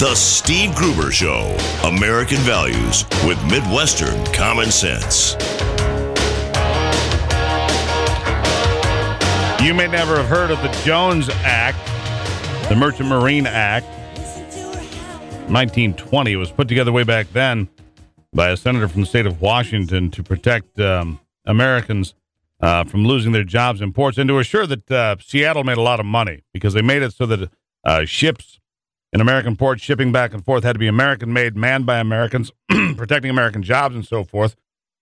The Steve Gruber Show, American Values with Midwestern Common Sense. You may never have heard of the Jones Act, the Merchant Marine Act. 1920. It was put together way back then by a senator from the state of Washington to protect Americans from losing their jobs in ports and to assure that Seattle made a lot of money because they made it so that ships in American ports shipping back and forth had to be American-made, manned by Americans, protecting American jobs and so forth.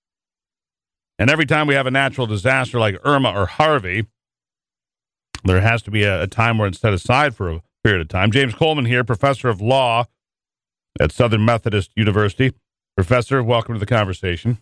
And every time we have a natural disaster like Irma or Harvey, there has to be a time where it's set aside for a period of time. James Coleman here, professor of law at Southern Methodist University. Professor, welcome to the conversation.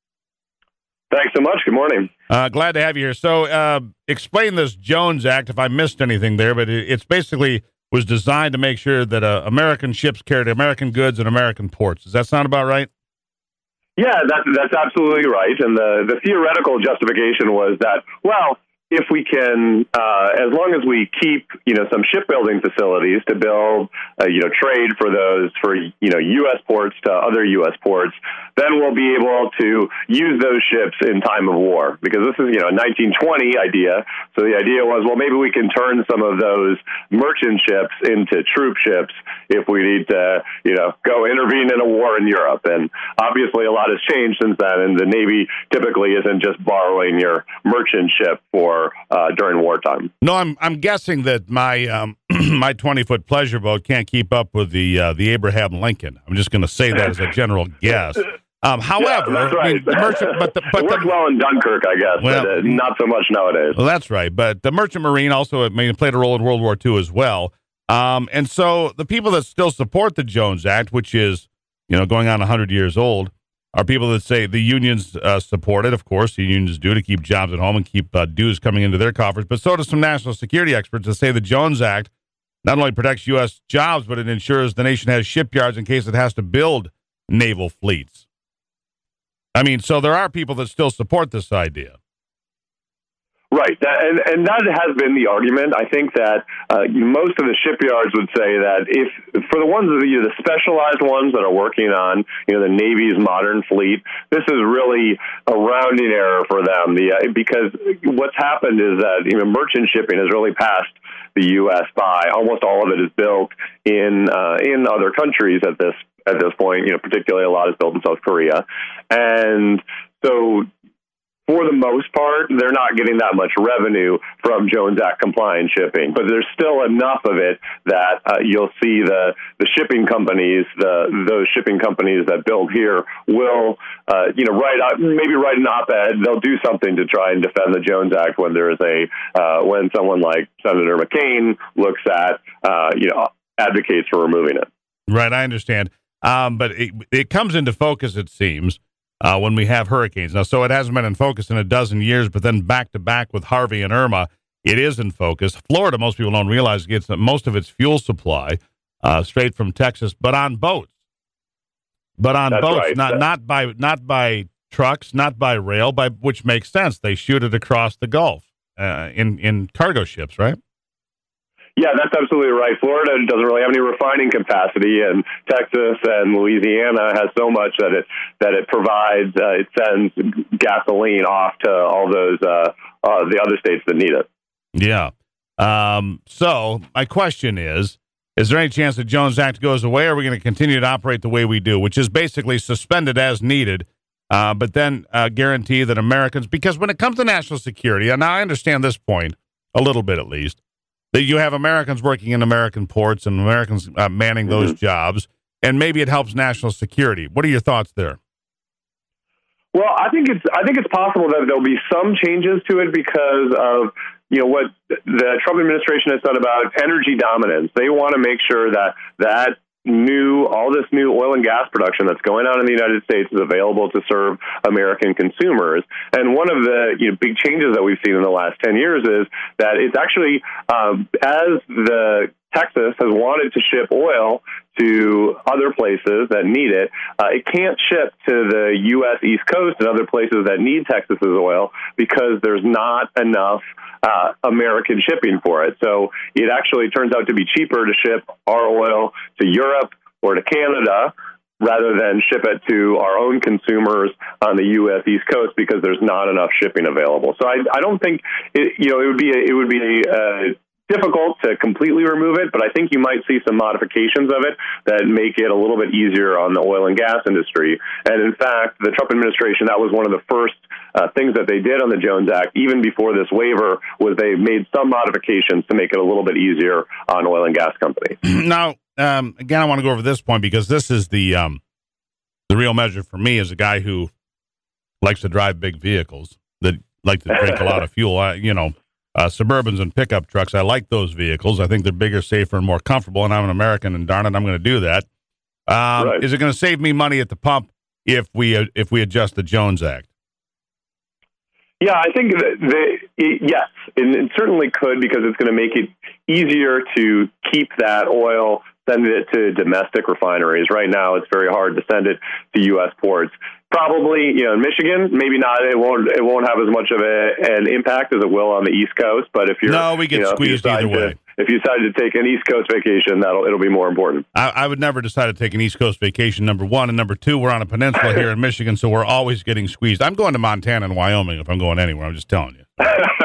Thanks so much. Good morning. Glad to have you here. So explain this Jones Act if I missed anything there, but it's basically was designed to make sure that American ships carried American goods in American ports. Does that sound about right? Yeah, that's absolutely right. And the theoretical justification was that, well, if we can, as long as we keep, some shipbuilding facilities to build, trade for those, U.S. ports to other U.S. ports, then we'll be able to use those ships in time of war. Because this is, a 1920 idea. So the idea was, well, maybe we can turn some of those merchant ships into troop ships if we need to, go intervene in a war in Europe. And obviously a lot has changed since then. And the Navy typically isn't just borrowing your merchant ship for during wartime. No, I'm guessing that my my 20-foot pleasure boat can't keep up with the Abraham Lincoln. I'm just going to say that as a general guess. However, yeah, that's right. The merchant, it worked well in Dunkirk, I guess, but not so much nowadays. Well, that's right. But the Merchant Marine also played a role in World War II as well. And so the people that still support the Jones Act, which is going on 100 years old, are people that say the unions support it. Of course, the unions do to keep jobs at home and keep dues coming into their coffers. But so do some national security experts that say the Jones Act not only protects U.S. jobs, but it ensures the nation has shipyards in case it has to build naval fleets. So there are people that still support this idea. Right, and that has been the argument. I think that most of the shipyards would say that if for the ones the specialized ones that are working on the Navy's modern fleet, this is really a rounding error for them. Because what's happened is that merchant shipping has really passed the U.S. by. Almost all of it is built in other countries at this point. Particularly a lot is built in South Korea, and so. For the most part, they're not getting that much revenue from Jones Act compliant shipping, but there's still enough of it that you'll see the shipping companies, those shipping companies that build here will, write an op-ed. They'll do something to try and defend the Jones Act when there is when someone like Senator McCain looks at, advocates for removing it. Right, I understand. But it comes into focus, it seems. When we have hurricanes. Now, so it hasn't been in focus in a dozen years, but then back-to-back with Harvey and Irma, it is in focus. Florida, most people don't realize, gets most of its fuel supply straight from Texas, but on boats. That's boats, right. not by trucks, not by rail, which makes sense. They shoot it across the Gulf in cargo ships, right? Yeah, that's absolutely right. Florida doesn't really have any refining capacity, and Texas and Louisiana has so much that it provides. It sends gasoline off to all those the other states that need it. Yeah. So my question is there any chance that Jones Act goes away, or are we going to continue to operate the way we do, which is basically suspended as needed, but then guarantee that Americans, because when it comes to national security, and now I understand this point a little bit at least, that you have Americans working in American ports and Americans manning those jobs, and maybe it helps national security. What are your thoughts there? Well, I think it's possible that there'll be some changes to it because of what the Trump administration has said about energy dominance. They want to make sure that all this new oil and gas production that's going on in the United States is available to serve American consumers. And one of the big changes that we've seen in the last 10 years is that it's actually as the Texas has wanted to ship oil to other places that need it. It can't ship to the U.S. East Coast and other places that need Texas's oil because there's not enough American shipping for it. So it actually turns out to be cheaper to ship our oil to Europe or to Canada rather than ship it to our own consumers on the U.S. East Coast because there's not enough shipping available. So I don't think it would be difficult to completely remove it, but I think you might see some modifications of it that make it a little bit easier on the oil and gas industry. And in fact, the Trump administration, that was one of the first things that they did on the Jones Act, even before this waiver, was they made some modifications to make it a little bit easier on oil and gas companies. Now, again, I want to go over this point because this is the real measure for me as a guy who likes to drive big vehicles that like to drink a lot of fuel. Suburbans and pickup trucks. I like those vehicles. I think they're bigger, safer, and more comfortable. And I'm an American, and darn it, I'm going to do that. Right. Is it going to save me money at the pump if we adjust the Jones Act? Yeah, I think yes, and it certainly could because it's going to make it easier to keep that oil, send it to domestic refineries. Right now, it's very hard to send it to U.S. ports. Probably, in Michigan, maybe not. It won't have as much of an impact as it will on the East Coast. But if we get squeezed either way. If you decide to take an East Coast vacation, it'll be more important. I would never decide to take an East Coast vacation, number one. And number two, we're on a peninsula here in Michigan, so we're always getting squeezed. I'm going to Montana and Wyoming if I'm going anywhere. I'm just telling you.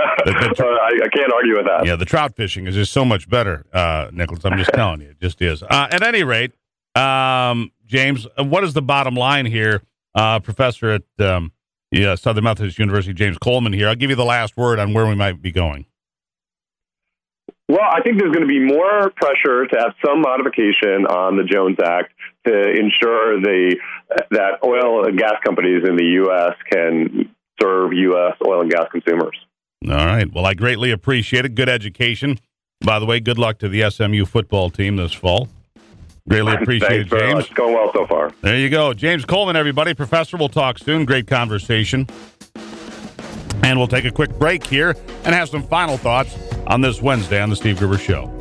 I can't argue with that. Yeah, the trout fishing is just so much better, Nicholas. I'm just telling you. It just is. At any rate, James, what is the bottom line here? Professor at Southern Methodist University, James Coleman here. I'll give you the last word on where we might be going. Well, I think there's going to be more pressure to have some modification on the Jones Act to ensure that oil and gas companies in the U.S. can serve U.S. oil and gas consumers. All right. Well, I greatly appreciate it. Good education. By the way, good luck to the SMU football team this fall. Greatly appreciate it, James. It's going well so far. There you go. James Coleman, everybody. Professor, we'll talk soon. Great conversation. And we'll take a quick break here and have some final thoughts on this Wednesday on the Steve Gruber Show.